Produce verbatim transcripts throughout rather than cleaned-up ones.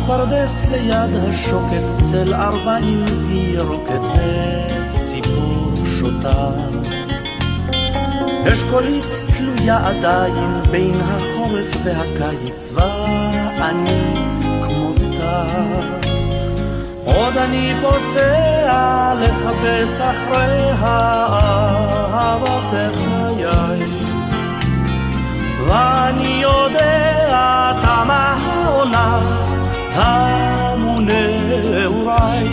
פרדס ליד השוקת, צל ארבעים וירוקת וציפור שותה. אשכולית תלויה עדיין בין החורף והקיץ, ואני כמותה. עוד אני פוסע לחפש אחרי אהבת חיי, ואני יודע תמה העונה, תמו נעוריי.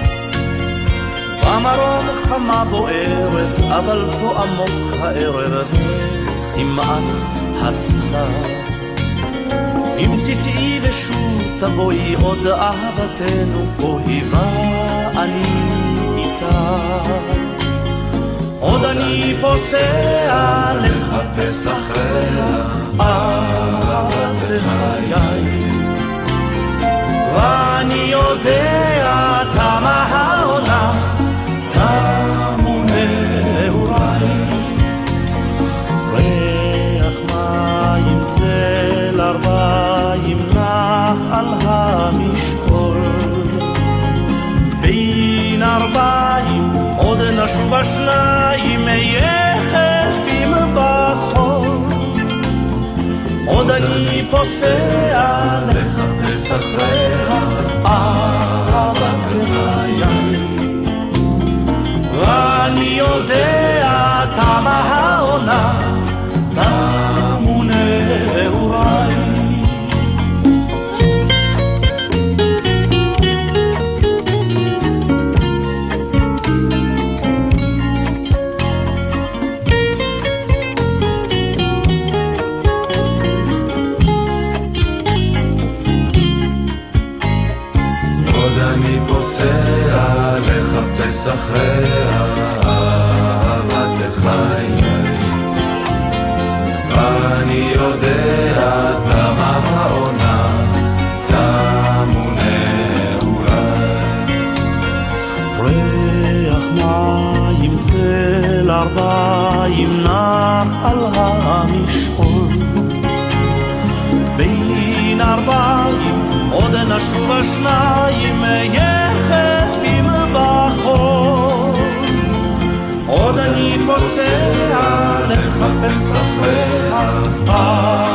במרום חמה בוערת, אבל פה עמוק הערב כמעט הסתר. אם תטעי ושוב תבואי עוד אהבתנו אוהבה, אני איתה. עוד אני פוסע לחפש אחריה אהבת חיי, ואני יודע תמה העונה, תמו נעוריי. ריח מים צל ארבעים נח על המשקול, בין ארבעים עוד נשוב השניים יחפים בחול. עוד אני פוסע לחפש אחריה אהבת חיי, ואני יודע תמה העונה, תמו נעוריי. לחפש אחריה אהבת חיי, ואני יודע תמה העונה, תמו נעוריי. ריח מים צל ארבעים נח על המשעול, בין ארבעים עוד נשוב השניים יחפים בחול. עוד אני פוסע לחפש אחריה